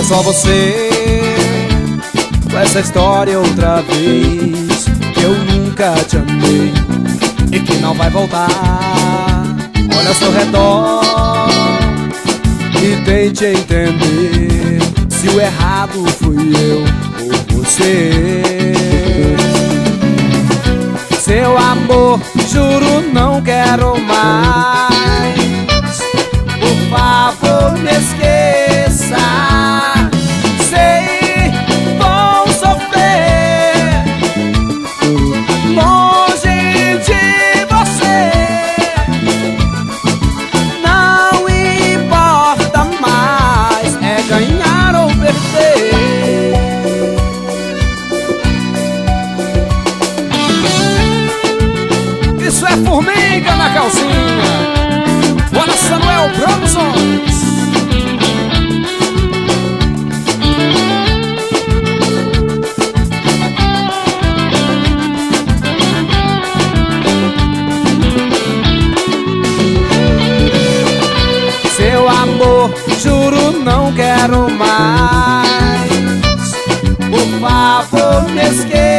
é só você com essa história outra vez, que eu nunca te amei e que não vai voltar. Olha ao seu redor e tente entender se o errado fui eu ou você. Seu amor, juro, não quero mais. Por favor, me esqueça. Sei, vou sofrer longe de você. Não importa mais, é ganhar ou perder. Isso é formiga na calcinha. Bora, Samuel Produções. Seu amor, juro, não quero mais. Por favor, me esqueça.